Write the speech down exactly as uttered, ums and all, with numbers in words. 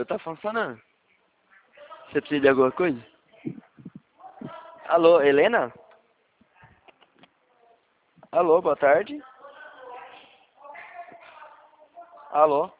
seu tá funcionando. Você precisa de alguma coisa? Alô, Helena? Alô, boa tarde. Alô?